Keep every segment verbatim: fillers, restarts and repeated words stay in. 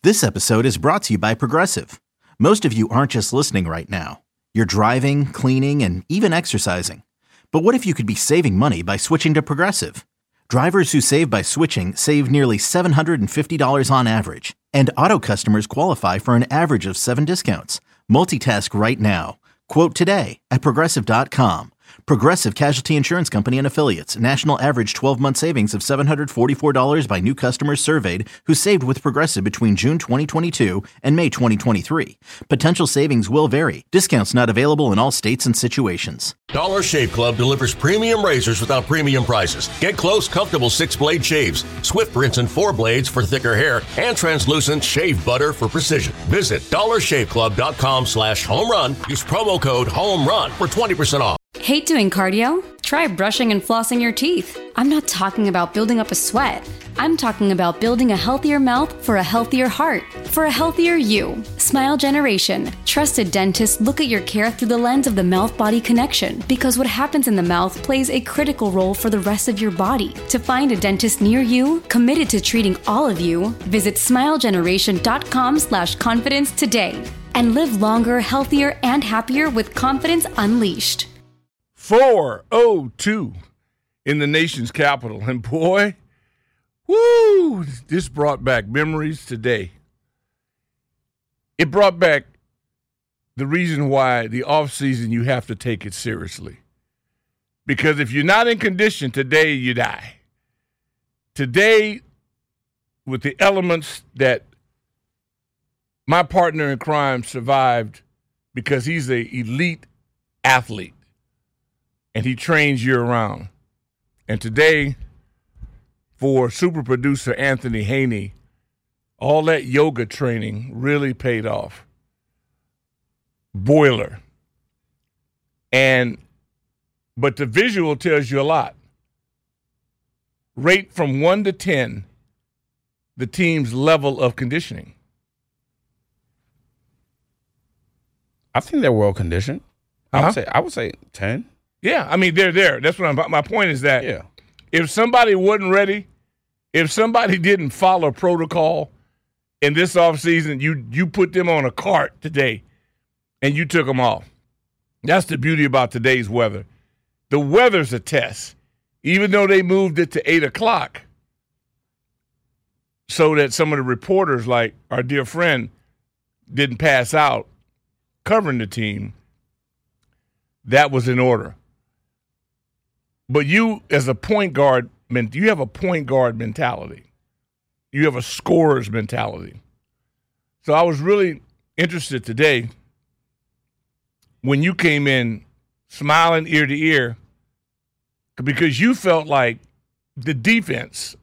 This episode is brought to you by Progressive. Most of you aren't just listening right now. You're driving, cleaning, and even exercising. But what if you could be saving money by switching to Progressive? Drivers who save by switching save nearly seven hundred fifty dollars on average. And auto customers qualify for an average of seven discounts. Multitask right now. Quote today at Progressive dot com. Progressive Casualty Insurance Company and Affiliates. National average twelve-month savings of seven hundred forty-four dollars by new customers surveyed who saved with Progressive between June twenty twenty-two and May twenty twenty-three. Potential savings will vary. Discounts not available in all states and situations. Dollar Shave Club delivers premium razors without premium prices. Get close, comfortable six-blade shaves, swift rinse and four blades for thicker hair, and translucent shave butter for precision. Visit dollar shave club dot com slash home run. Use promo code HOMERUN for twenty percent off. Hate doing cardio? Try brushing and flossing your teeth. I'm not talking about building up a sweat. I'm talking about building a healthier mouth for a healthier heart, for a healthier you. Smile Generation. Trusted dentists look at your care through the lens of the mouth-body connection, because what happens in the mouth plays a critical role for the rest of your body. To find a dentist near you, committed to treating all of you, visit smile generation dot com slash confidence today. And live longer, healthier, and happier with confidence unleashed. four oh two in the nation's capital. And boy, woo, this brought back memories today. It brought back the reason why the offseason you have to take it seriously. Because if you're not in condition, today you die. Today, with the elements that my partner in crime survived because he's an elite athlete. And he trains year-round. And today, for super producer Anthony Haney, all that yoga training really paid off. Boiler. And, but the visual tells you a lot. Rate from one to ten the team's level of conditioning. I think they're well conditioned. I Uh-huh. would say I would say ten. Yeah, I mean, they're there. That's what I'm, my point is that Yeah. if somebody wasn't ready, if somebody didn't follow protocol in this offseason, you you put them on a cart today and you took them off. That's the beauty about today's weather. The weather's a test, even though they moved it to eight o'clock so that some of the reporters, like our dear friend, didn't pass out covering the team. That was in order. But you, as a point guard, you have a point guard mentality. You have a scorer's mentality. So I was really interested today when you came in smiling ear to ear because you felt like the defense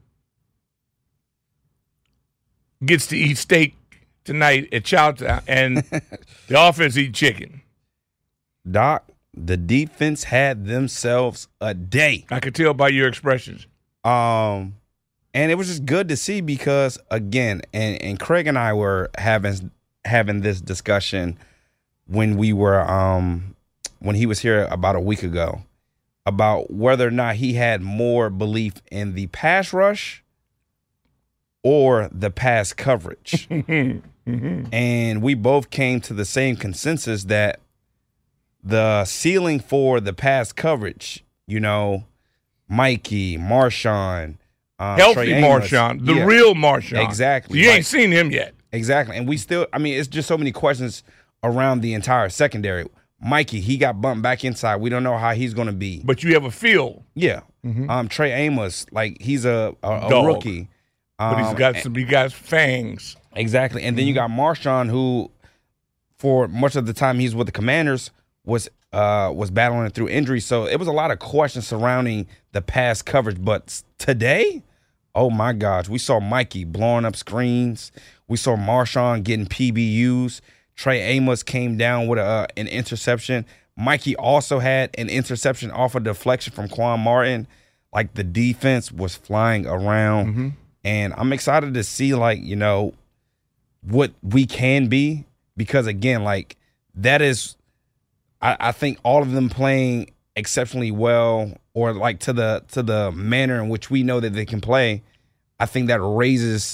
gets to eat steak tonight at Chowtown and the offense eat chicken. Doc, the defense had themselves a day. I could tell by your expressions. Um, and it was just good to see because, again, and, and Craig and I were having having this discussion when we were um when he was here about a week ago about whether or not he had more belief in the pass rush or the pass coverage. mm-hmm. And we both came to the same consensus that the ceiling for the pass coverage, you know, Mikey, Marshawn, um, healthy Marshawn, the yeah, real Marshawn. Exactly. You like, ain't seen him yet. Exactly. And we still, I mean, it's just so many questions around the entire secondary. Mikey, he got bumped back inside. We don't know how he's going to be. But you have a feel. Yeah. Mm-hmm. Um, Trey Amos, like, he's a, a, a Dog. rookie. Um, But he's got some, he got fangs. Exactly. And then you got Marshawn, who, for much of the time he's with the Commanders, was uh, was battling through injury. So it was a lot of questions surrounding the pass coverage. But today, oh my gosh, we saw Mikey blowing up screens. We saw Marshawn getting P B Us. Trey Amos came down with a, uh, an interception. Mikey also had an interception off a deflection from Quan Martin. Like, the defense was flying around. Mm-hmm. And I'm excited to see, like, you know, what we can be. Because, again, like, that is – I think all of them playing exceptionally well, or like to the to the manner in which we know that they can play, I think that raises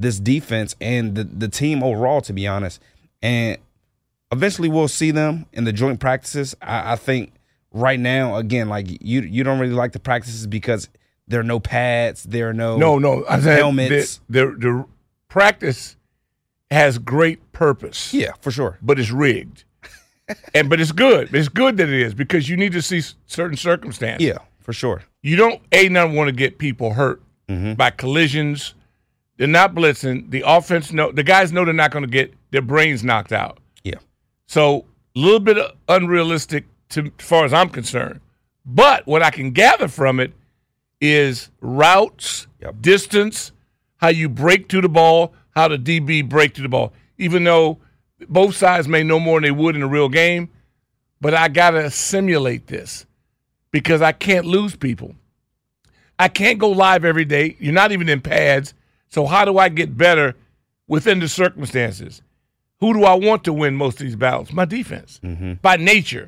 this defense and the, the team overall, to be honest. And eventually we'll see them in the joint practices. I, I think right now, again, like you you don't really like the practices because there are no pads, there are no no no I said helmets. The, the, the practice has great purpose. Yeah, for sure. But it's rigged. and but it's good. It's good that it is because you need to see certain circumstances. Yeah, for sure. You don't a not want to get people hurt mm-hmm. by collisions. They're not blitzing. The offense know the guys know they're not going to get their brains knocked out. Yeah. So a little bit unrealistic to, as far as I'm concerned. But what I can gather from it is routes, yep. distance, how you break to the ball, how the D B break to the ball. Even though both sides may know more than they would in a real game, but I got to simulate this because I can't lose people. I can't go live every day. You're not even in pads. So how do I get better within the circumstances? Who do I want to win most of these battles? My defense, mm-hmm. by nature.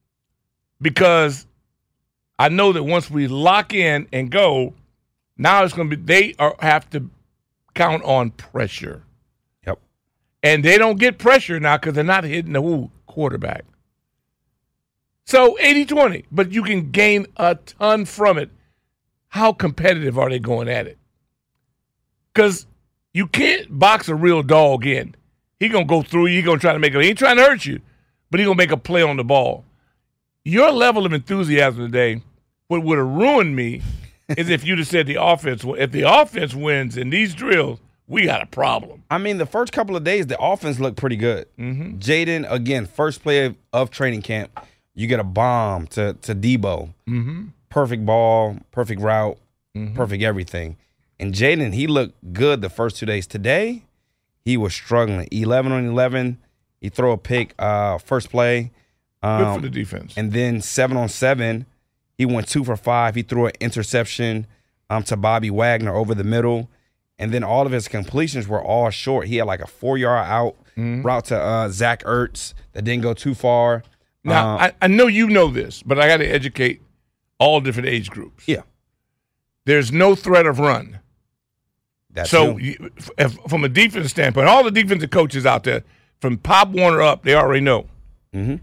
Because I know that once we lock in and go, now it's going to be, they are have to count on pressure. Yep. And they don't get pressure now because they're not hitting the who, quarterback. So eighty twenty, but you can gain a ton from it. How competitive are they going at it? Because you can't box a real dog in. He going to go through you. He going to try to make a – he ain't trying to hurt you, but he going to make a play on the ball. Your level of enthusiasm today, what would have ruined me is if you'd have said the offense – if the offense wins in these drills, we got a problem. I mean, the first couple of days, the offense looked pretty good. Mm-hmm. Jaden, again, first play of, of training camp, you get a bomb to, to Debo. Mm-hmm. Perfect ball, perfect route, mm-hmm. perfect everything. And Jaden, he looked good the first two days. Today, he was struggling. eleven on eleven. He throw a pick uh, first play. Um, Good for the defense. And then seven on seven, he went two for five. He threw an interception um, to Bobby Wagner over the middle. And then all of his completions were all short. He had like a four-yard out mm-hmm. route to uh, Zach Ertz that didn't go too far. Now, um, I, I know you know this, but I got to educate all different age groups. Yeah. There's no threat of run. That's so you, if, from a defense standpoint, all the defensive coaches out there, from Pop Warner up, they already know. Mm-hmm.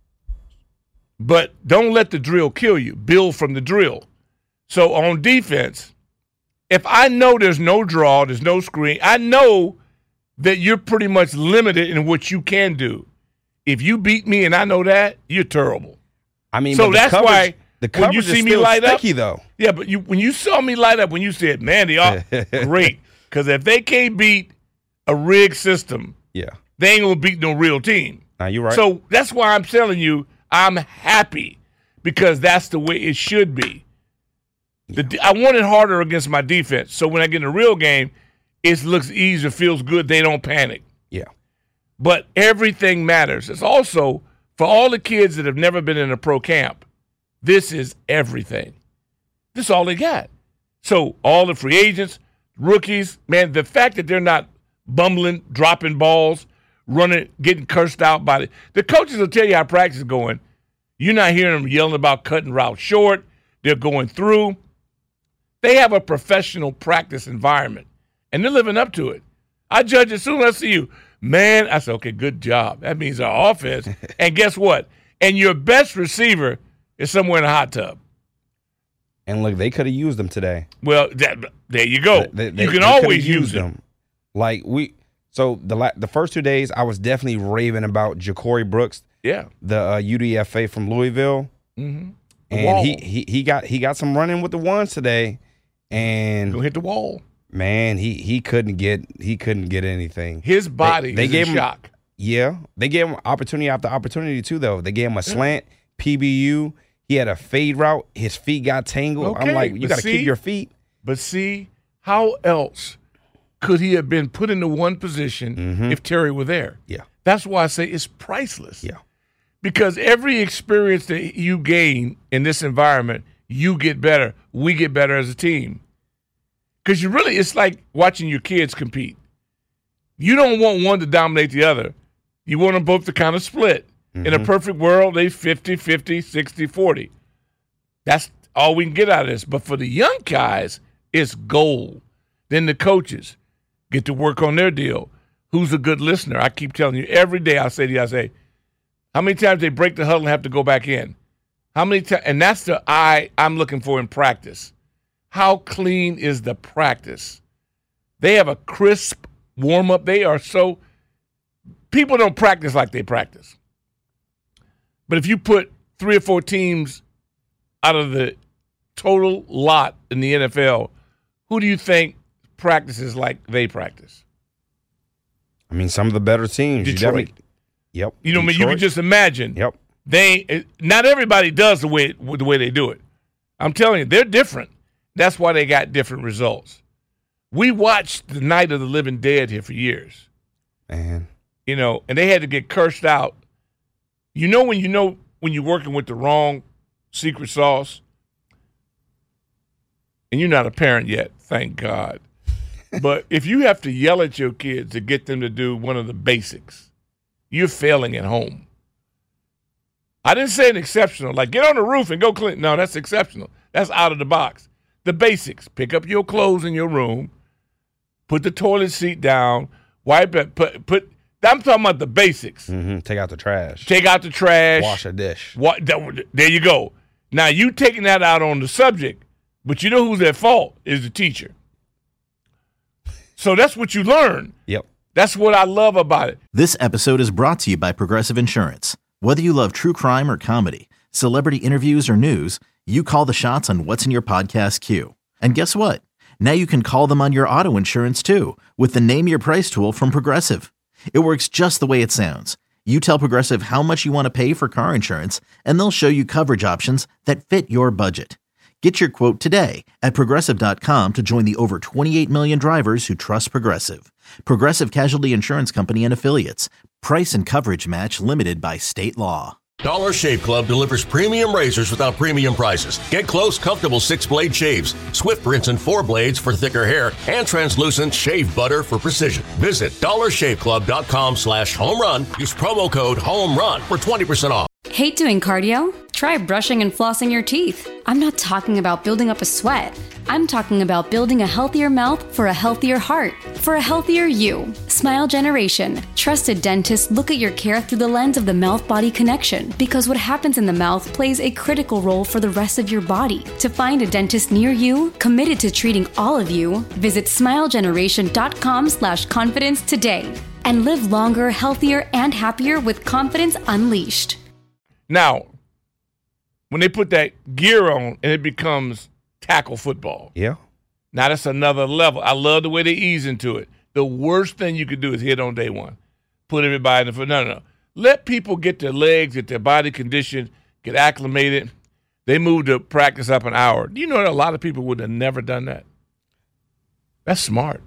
But don't let the drill kill you. Build from the drill. So on defense, if I know there's no draw, there's no screen, I know that you're pretty much limited in what you can do. If you beat me and I know that, you're terrible. I mean, so but the that's coverage, why the coverage when you is see me still light sticky, up, though. Yeah, but you when you saw me light up, when you said, "Man, they are great," because if they can't beat a rigged system, yeah, they ain't gonna beat no real team. Now you're right. So that's why I'm telling you, I'm happy because that's the way it should be. Yeah. The, I want it harder against my defense, so when I get in a real game, it looks easier, feels good. They don't panic. Yeah, but everything matters. It's also for all the kids that have never been in a pro camp. This is everything. This is all they got. So all the free agents, rookies, man, the fact that they're not bumbling, dropping balls, running, getting cursed out by the – the coaches will tell you how practice is going. You're not hearing them yelling about cutting routes short. They're going through. They have a professional practice environment, and they're living up to it. I judge as soon as I see you. Man, I said, okay, good job. That means our offense. And guess what? And your best receiver – is somewhere in a hot tub. And look, they could have used them today. Well, that, there you go. They, they, you can they always use them. them. Like we, so the la- the first two days, I was definitely raving about Ja'Cory Brooks. Yeah, the uh, U D F A from Louisville, mm-hmm. and he, he he got he got some running with the ones today, and go hit the wall. Man, he he couldn't get he couldn't get anything. His body, they, they is gave in him shock. Yeah, they gave him opportunity after opportunity too. Though they gave him a slant, P B U. He had a fade route. His feet got tangled. Okay, I'm like, you got to keep your feet. But see, how else could he have been put into one position mm-hmm. if Terry were there? Yeah. That's why I say it's priceless. Yeah. Because every experience that you gain in this environment, you get better. We get better as a team. Because you really, it's like watching your kids compete. You don't want one to dominate the other. You want them both to kind of split. Mm-hmm. In a perfect world, they fifty fifty, sixty forty. That's all we can get out of this. But for the young guys, it's gold. Then the coaches. get to work on their deal. Who's a good listener? I keep telling you every day. I say to you, I say, how many times they break the huddle and have to go back in? How many times? And that's the eye I'm looking for in practice. How clean is the practice? They have a crisp warm up. They are so. People don't practice like they practice. But if you put three or four teams out of the total lot in the N F L, who do you think practices like they practice? I mean, some of the better teams. Detroit. You yep. You know, Detroit. You can just imagine. Yep. They not everybody does the way the way they do it. I'm telling you, they're different. That's why they got different results. We watched the Night of the Living Dead here for years. Man. You know, and they had to get cursed out. You know when you know when you're working with the wrong secret sauce? And you're not a parent yet, thank God. But if you have to yell at your kids to get them to do one of the basics, you're failing at home. I didn't say an exceptional, like get on the roof and go clean. No, that's exceptional. That's out of the box. The basics, pick up your clothes in your room, put the toilet seat down, wipe it, put, put I'm talking about the basics. Mm-hmm. Take out the trash. Take out the trash. Wash a dish. What? There you go. Now, you taking that out on the subject, but you know who's at fault is the teacher. So that's what you learn. Yep. That's what I love about it. This episode is brought to you by Progressive Insurance. Whether you love true crime or comedy, celebrity interviews or news, you call the shots on what's in your podcast queue. And guess what? Now you can call them on your auto insurance too with the Name Your Price tool from Progressive. It works just the way it sounds. You tell Progressive how much you want to pay for car insurance, and they'll show you coverage options that fit your budget. Get your quote today at Progressive dot com to join the over twenty-eight million drivers who trust Progressive. Progressive Casualty Insurance Company and Affiliates. Price and coverage match limited by state law. Dollar Shave Club delivers premium razors without premium prices. Get close, comfortable six-blade shaves, Swift rinse and four blades for thicker hair, and translucent shave butter for precision. Visit dollar shave club dot com slash home run. Use promo code HOMERUN for twenty percent off. Hate doing cardio? Try brushing and flossing your teeth. I'm not talking about building up a sweat. I'm talking about building a healthier mouth for a healthier heart, for a healthier you. Smile Generation. Trusted dentists look at your care through the lens of the mouth-body connection, because what happens in the mouth plays a critical role for the rest of your body. To find a dentist near you, committed to treating all of you, visit smile generation dot com slash confidence today. And live longer, healthier, and happier with confidence unleashed. Now, when they put that gear on and it becomes tackle football. Yeah. Now that's another level. I love the way they ease into it. The worst thing you could do is hit on day one. Put everybody in the foot. No, no, no. Let people get their legs, get their body conditioned, get acclimated. They move to practice up an hour. Do you know that a lot of people would have never done that? That's smart.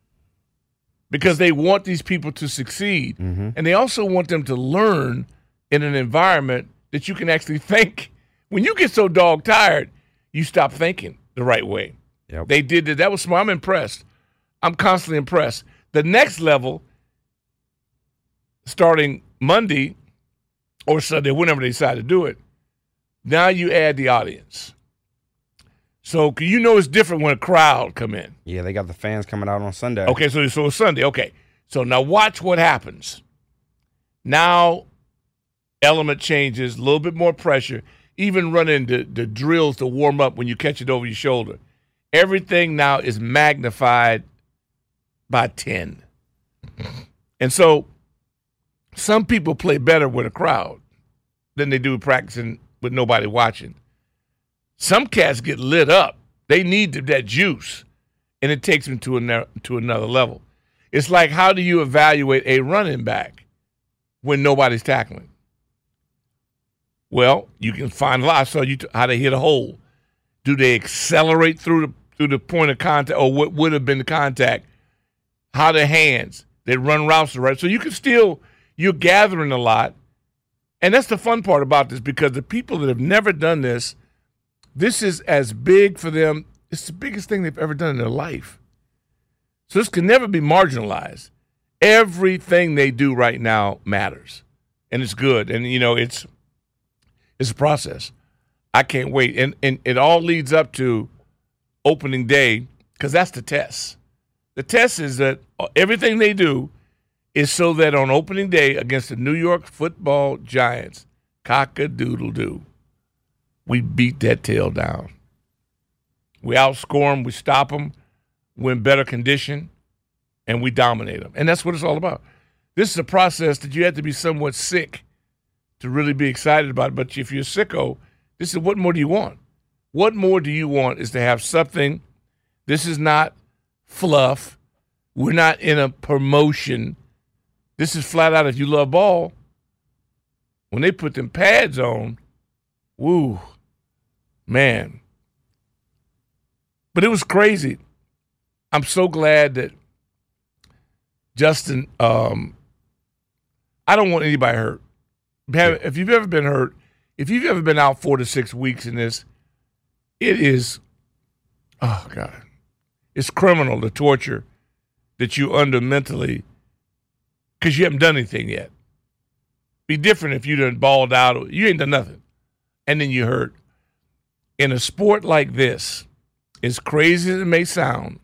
Because they want these people to succeed. Mm-hmm. And they also want them to learn in an environment that you can actually think. When you get so dog tired, you stop thinking the right way. Yep. They did that. That was smart. I'm impressed. I'm constantly impressed. The next level, starting Monday or Sunday, whenever they decide to do it, now you add the audience. So you know it's different when a crowd come in. Yeah, they got the fans coming out on Sunday. Okay, so, so it's Sunday. Okay. So now watch what happens. Now element changes, a little bit more pressure, even running the, the drills to warm up when you catch it over your shoulder. Everything now is magnified by ten. And so some people play better with a crowd than they do practicing with nobody watching. Some cats get lit up. They need that juice, and it takes them to another, to another level. It's like, how do you evaluate a running back when nobody's tackling? Well, you can find a lot. I saw you t- how they hit a hole. Do they accelerate through the through the point of contact, or what would have been the contact? How their hands? They run routes right. So you can still, you're gathering a lot. And that's the fun part about this, because the people that have never done this, this is as big for them. It's the biggest thing they've ever done in their life. So this can never be marginalized. Everything they do right now matters, and it's good. And, you know, it's it's a process. I can't wait. And, and it all leads up to opening day, because that's the test. The test is that everything they do is so that on opening day against the New York Football Giants, cock-a-doodle-doo, we beat that tail down. We outscore them, we stop them, we're in better condition, and we dominate them. And that's what it's all about. This is a process that you have to be somewhat sick to really be excited about. But if you're sicko, this is what more do you want? What more do you want is to have something. This is not fluff. We're not in a promotion. This is flat out, if you love ball, when they put them pads on, woo, man. But it was crazy. I'm so glad that Justin, um, I don't want anybody hurt. If you've ever been hurt, if you've ever been out four to six weeks in this, it is, oh, God, it's criminal, the torture that you under mentally because you haven't done anything yet. Be different if you done balled out. Or you ain't done nothing, and then you hurt. In a sport like this, as crazy as it may sound,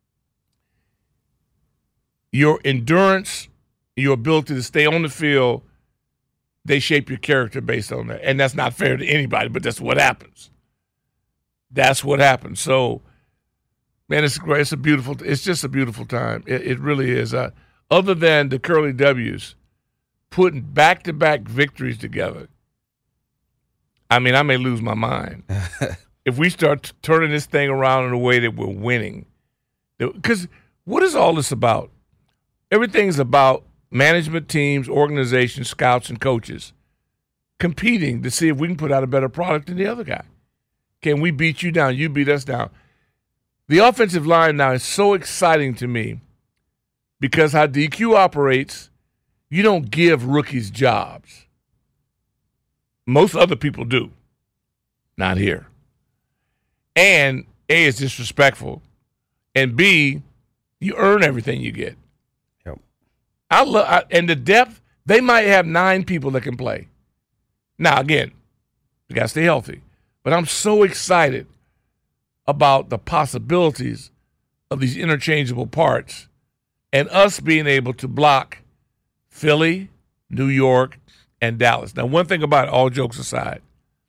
your endurance, your ability to stay on the field, they shape your character based on that. And that's not fair to anybody, but that's what happens. That's what happens. So, man, it's great. It's a beautiful. It's just a beautiful time. It, it really is. Uh, other than the Curly W's putting back-to-back victories together, I mean, I may lose my mind if we start t- turning this thing around in a way that we're winning. Because what is all this about? Everything's about management teams, organizations, scouts, and coaches competing to see if we can put out a better product than the other guy. Can we beat you down? You beat us down. The offensive line now is so exciting to me because how D Q operates, you don't give rookies jobs. Most other people do. Not here. And A, it's disrespectful. And B, you earn everything you get. Yep. I love I, and the depth, they might have nine people that can play. Now, again, you got to stay healthy. But I'm so excited about the possibilities of these interchangeable parts and us being able to block Philly, New York, and Dallas. Now, one thing about it, all jokes aside,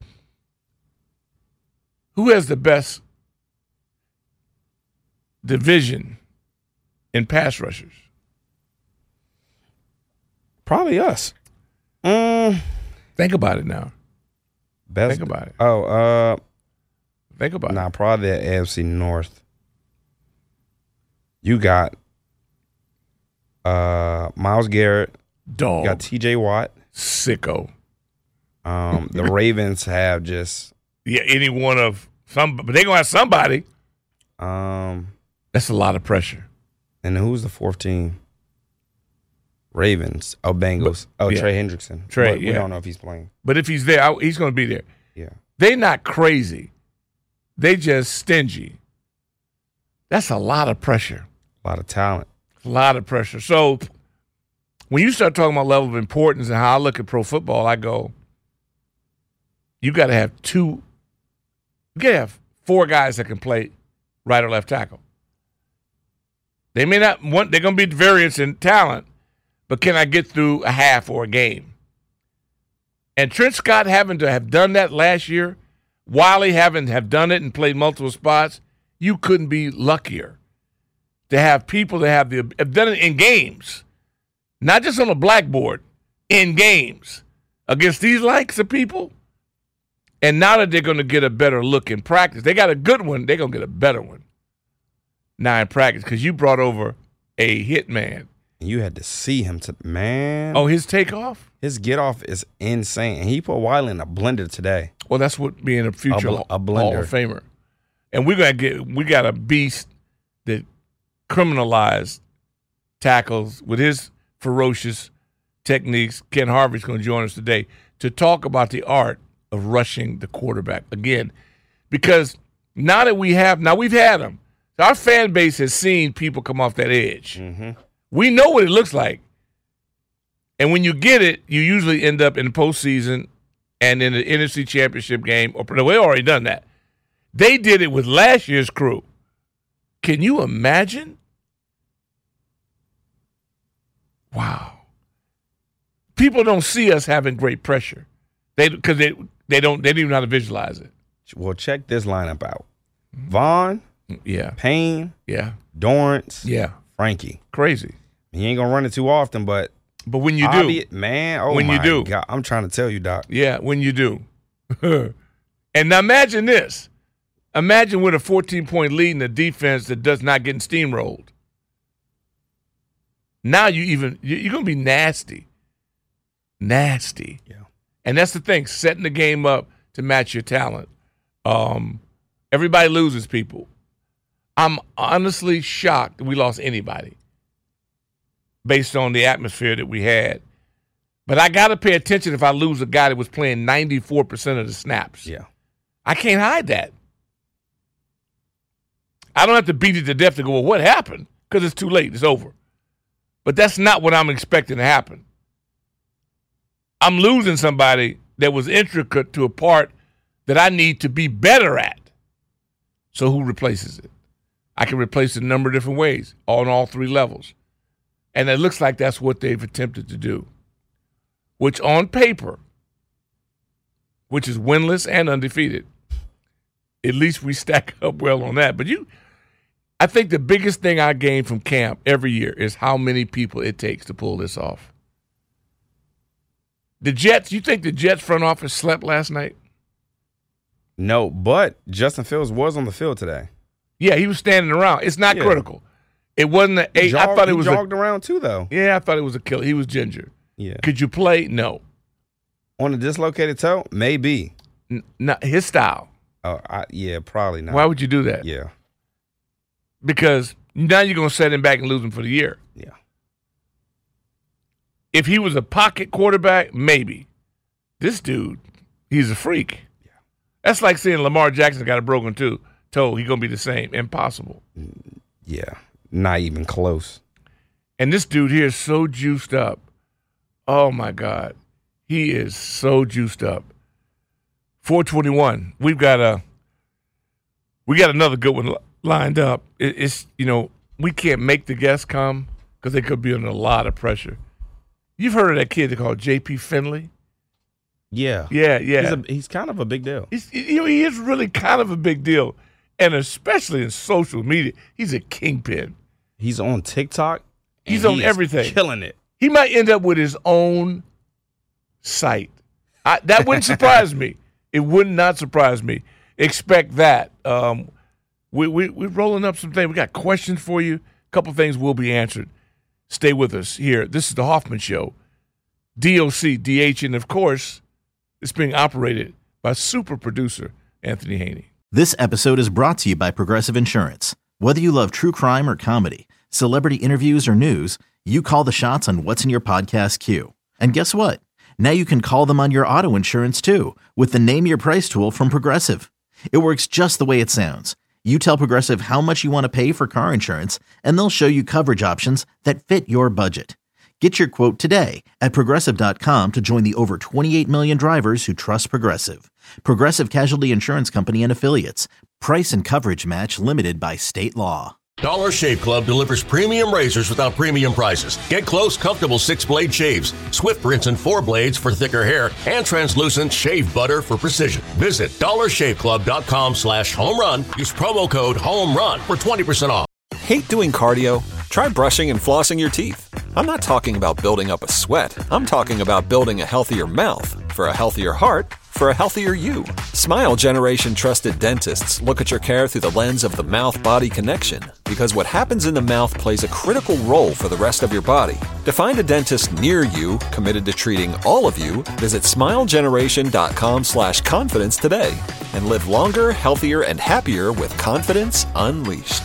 who has the best division in pass rushers? Probably us. Mm. Think about it now. Best, Think about it. Oh, uh, Think about nah, it. probably the A F C North. You got uh, Myles Garrett. Dog. You got T J Watt. Sicko. Um, the Ravens have just Yeah, any one of some, but they're gonna have somebody. um, That's a lot of pressure. and who's the fourth team? Ravens. Oh, Bengals. Oh, Yeah. Trey Hendrickson. Trey, But we yeah. don't know if he's playing. But if he's there, I, he's gonna be there. Yeah. They're not crazy. They just stingy. That's a lot of pressure. A lot of talent. A lot of pressure. So when you start talking about level of importance and how I look at pro football, I go, you got to have two, you got to have four guys that can play right or left tackle. They may not want, they're going to be variance in talent, but can I get through a half or a game? And Trent Scott having to have done that last year, Wiley having to have done it and played multiple spots, you couldn't be luckier to have people that have the have done it in games, not just on a blackboard, in games against these likes of people. And now that they're going to get a better look in practice, they got a good one, they're going to get a better one now in practice because you brought over a hit man. And you had to see him to man. Oh, his takeoff? His get off is insane. And he put Wiley in a blender today. Well, that's what being a future A bl- a Hall blender. of Famer. And we're gonna get we got a beast that criminalized tackles with his ferocious techniques. Ken Harvey's going to join us today to talk about the art of rushing the quarterback again, because now that we have now we've had them, our fan base has seen people come off that edge. Mm-hmm. We know what it looks like, and when you get it, you usually end up in the postseason and in the N F C Championship game. Or no, they already done that. They did it with last year's crew. Can you imagine people don't see us having great pressure. They because they they don't they don't even know how to visualize it. Well, check this lineup out: Vaughn, Yeah, Payne, yeah, Dorrance, yeah. Frankie. Crazy. He ain't gonna run it too often, but But when you do, obvi- man, oh When you my do. God, I'm trying to tell you, Doc. yeah, when you do. And now imagine this. Imagine with a fourteen-point lead in a defense that does not get steamrolled. Now you even you- you're gonna be nasty, nasty. Yeah. And that's the thing, setting the game up to match your talent. Um, everybody loses people. I'm honestly shocked that we lost anybody based on the atmosphere that we had. But I got to pay attention if I lose a guy that was playing ninety-four percent of the snaps. Yeah. I can't hide that. I don't have to beat it to death to go, well, what happened? Because it's too late. It's over. But that's not what I'm expecting to happen. I'm losing somebody that was intricate to a part that I need to be better at. So who replaces it? I can replace it a number of different ways, on all three levels. And it looks like that's what they've attempted to do, which on paper, which is winless and undefeated, at least we stack up well on that. But you, I think the biggest thing I gain from camp every year is how many people it takes to pull this off. The Jets, you think the Jets front office slept last night? No, but Justin Fields was on the field today. Yeah, he was standing around. It's not Yeah. critical. It wasn't an eight. Jogged- I thought it he was jogged a, around too, though. Yeah, I thought it was a killer. He was ginger. Yeah. Could you play? No. On a dislocated toe, maybe. N- not his style. Oh, I, yeah, probably not. Why would you do that? Yeah, Because now you're going to set him back and lose him for the year. yeah. If he was a pocket quarterback, maybe. This dude, he's a freak. Yeah. That's like saying Lamar Jackson got a broken toe. toe he's going to be the same. Impossible. Yeah, not even close. And this dude here is so juiced up. Oh, my God. He is so juiced up. four twenty-one. We've got a we got another good one lined up. It, it's, you know, we can't make the guests come because they could be under a lot of pressure. You've heard of that kid they call J P Finley? Yeah, Yeah, yeah. He's, a, he's kind of a big deal. He's, you know, he is really kind of a big deal. And especially in social media, he's a kingpin. He's on TikTok. and He's on he is everything. killing it. He might end up with his own site. I, that wouldn't surprise me. It would not surprise me. Expect that. Um, we, we, we're rolling up some things. We got questions for you. A couple things will be answered. Stay with us here. This is the Hoffman Show. D O C, D H, and of course, it's being operated by super producer Anthony Haney. This episode is brought to you by Progressive Insurance. Whether you love true crime or comedy, celebrity interviews or news, you call the shots on what's in your podcast queue. And guess what? Now you can call them on your auto insurance too with the Name Your Price tool from Progressive. It works just the way it sounds. You tell Progressive how much you want to pay for car insurance, and they'll show you coverage options that fit your budget. Get your quote today at Progressive dot com to join the over twenty-eight million drivers who trust Progressive. Progressive Casualty Insurance Company and Affiliates. Price and coverage match limited by state law. Dollar Shave Club delivers premium razors without premium prices. Get close, comfortable six-blade shaves, swift rinse and four blades for thicker hair, and translucent shave butter for precision. Visit dollar shave club dot com slash home run. Use promo code HOMERUN for twenty percent off. Hate doing cardio? Try brushing and flossing your teeth. I'm not talking about building up a sweat. I'm talking about building a healthier mouth. For a healthier heart, for a healthier you. Smile Generation trusted dentists look at your care through the lens of the mouth-body connection, because what happens in the mouth plays a critical role for the rest of your body. To find a dentist near you committed to treating all of you, visit smile generation dot com slash confidence today and live longer, healthier, and happier with confidence unleashed.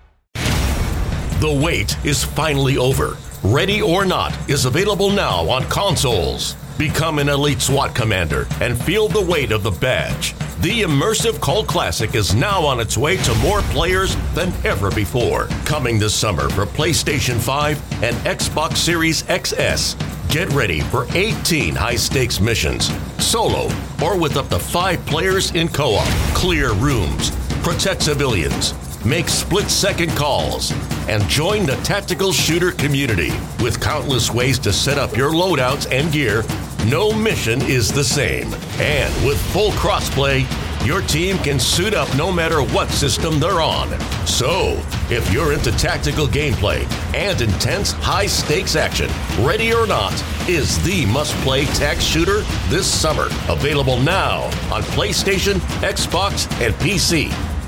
The wait is finally over. Ready or Not is available now on consoles. Become an elite SWAT commander and feel the weight of the badge. The immersive cult classic is now on its way to more players than ever before. Coming this summer for PlayStation five and Xbox Series X S. Get ready for eighteen high-stakes missions, solo or with up to five players in co-op. Clear rooms, protect civilians, make split-second calls, and join the tactical shooter community. With countless ways to set up your loadouts and gear, no mission is the same. And with full crossplay, your team can suit up no matter what system they're on. So, if you're into tactical gameplay and intense high-stakes action, Ready or Not is the must-play tac shooter this summer. Available now on PlayStation, Xbox, and P C.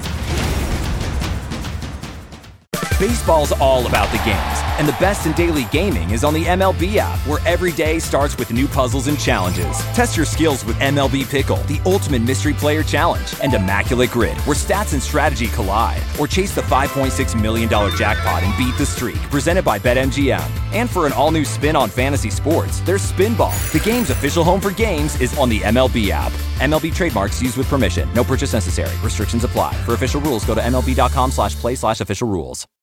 Baseball's all about the games, and the best in daily gaming is on the M L B app, where every day starts with new puzzles and challenges. Test your skills with M L B Pickle, the ultimate mystery player challenge, and Immaculate Grid, where stats and strategy collide. Or chase the five point six million dollars jackpot and beat the streak, presented by BetMGM. And for an all-new spin on fantasy sports, there's Spinball. The game's official home for games is on the M L B app. M L B trademarks used with permission. No purchase necessary. Restrictions apply. For official rules, go to M L B dot com slash play slash official rules.